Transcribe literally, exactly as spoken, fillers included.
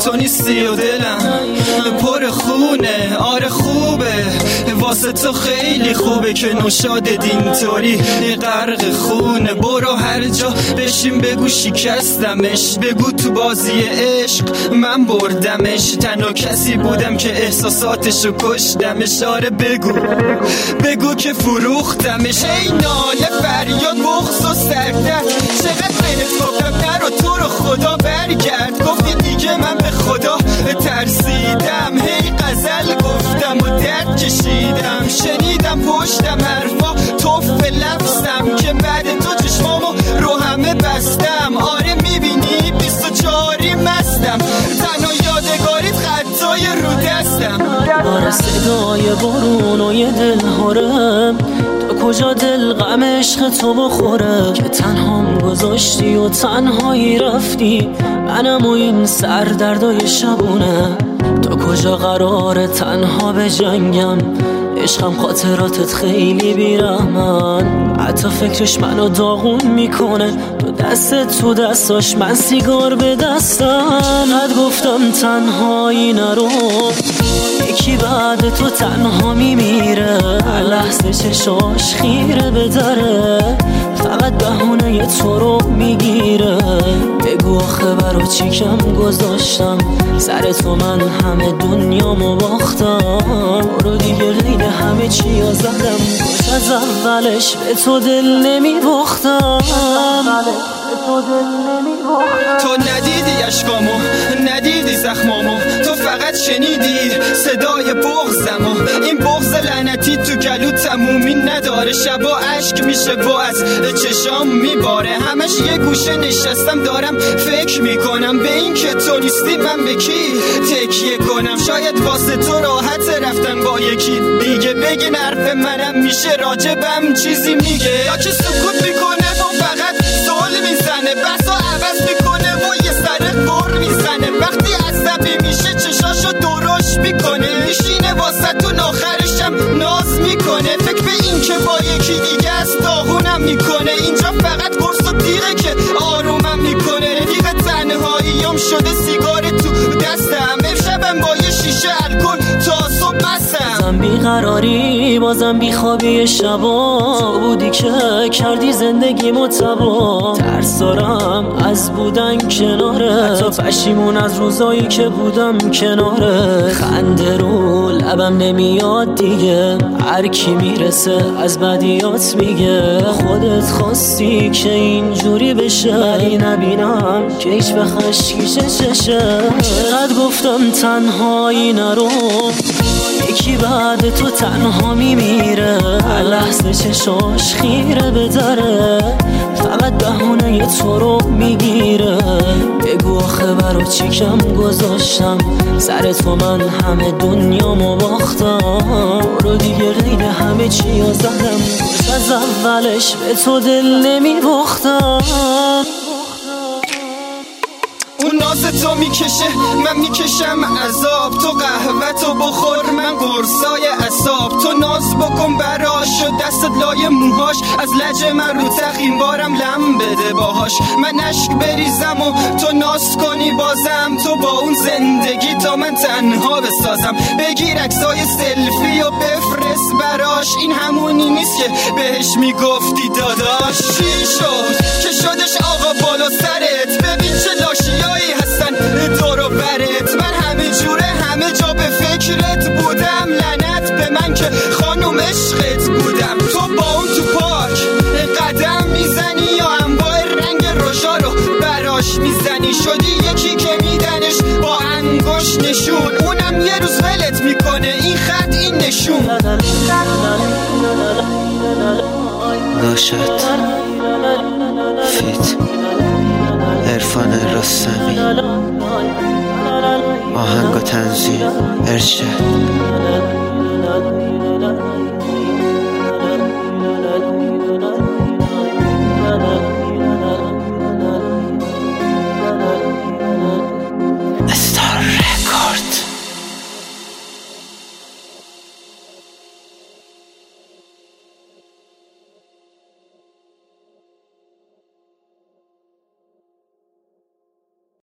تو نیستی و دلم پر خونه. آره خوبه واسه تو خیلی خوبه که نوشاد اینطوری غرق خونه. برو هر جا بشین بگو شکستمش، بگو تو بازی عشق من بردمش، تنها کسی بودم که احساساتشو کشتمش. آره بگو بگو که فروختمش. ای ناله فریاد بغض و سردرد، چقدر بهت گفتم نرو تو رو خدا برگرد. گفتی دیگه من به خدا ترسیدم، هی غزل گفتم و درد کشیدم. شنیدم پشتم حرفا توف لفظم که بعد تو چشمامو رو همه بستم. آره میبینی بیست و چهاری مستم، تنها یادگاریت خطای رو دستم. آره صدای بارون و یه دل هارم، تا کجا دل غم عشق تو بخوره که تنهام گذاشتی و تنهایی رفتی. منم و این سردردای شبونه، تا کجا قراره تنها به جنگم. عشقم خاطراتت خیلی بیرحمن، حتی فکرش منو داغون میکنه. تو دستت تو دستاش من سیگار به دستم. قد گفتم تنهایی نرو، یکی بعد تو تنها میمیره. لحظه چشاش خیره به دره، فقط بهونه تو رو میگیره. بگو آخه برا چی کم گذاشتم، سر تو من همه دنیامو باختم. برو دیگه غیر همه چی ها زدم، باش از اولش به تو دل نمیباختم. تو ندیدی اشکامو، ندیدی زخمامو، تو فقط شنیدی صدای بغضمو. این بغض لعنتی تو گلو تمومی نداره، شبا عشق میشه و از چشام میباره. همش یه گوشه نشستم دارم فکر میکنم به این که تو نیستی من به کی تکیه کنم. شاید واسه تو راحت رفتن با یکی دیگه، بگین حرف منم میشه راجبم چیزی میگه، یا که سکوت میکنه و فقط سوال میزنه. بسا عوض میکنه و یه سر قر میزنه، وقتی عصبی میشه چشاشو درش میکنه. میشینه واسه تو آخرشم ناز میکنه، فکر به این که با یکی دیگه است داغونم میکنه. اینجا فقط قرص و دیره که آرومم میکنه. رفیق تنهاییم شده سیگار تو دستم، امشبم با یه شیشه الکل تا صبح بستم. بازم بیقراری بازم بیخوابی شبا بودی که کردی زندگی متبا. ترس دارم از بودن کناره، حتی پشیمون از روزایی که بودم کناره. خنده رو لبم نمیاد دیگه، هر کی میرسه از بدیات میگه. خودت خواستی که اینجوری بشه، ولی نبینم که هیچ به خشکیشه چشه. چقدر گفتم تنهایی نرو، یکی بعد تو تنها میمیره. لحظه چشاش خیره به دره، فقط بهونه تو رو میگیره. بگو آخه برا چی کم گذاشتم، سر تو من همه دنیامو باختم. برو دیگه غیر همه چی ها زدم، از اولش به تو دل نمیباختم. اون ناز تو میکشه من میکشم عذاب، تو قهوه تو بخور من قرصای عصاب. تو ناز بکن براش و دستت لای موهاش، از لج من رو تخیم بارم لم بده باهاش. من عشق بریزم و تو ناز کنی بازم، تو با اون زندگی تا من تنها بسازم. بگیر عکسای سلفی و بفرست براش، این همونی نیست که بهش میگفتی داداش. چی شد که شدش آقا بالا سرت، ببین چه لاشیایی هستن دور و برت. من همه جوره همه جا به فکرت بودم، لعنت به من که خانم عشقت بودم. تو با اون تو پاک قدم میزنی یا انواع رنگ روژا رو براش میزنی. شدی یکی که میدنش با انگوش نشون، اونم یه روز ولت میکنه این خط این نشون. ناشد فیت عرفان رستمی، آهنگ و تنظیم ارشد.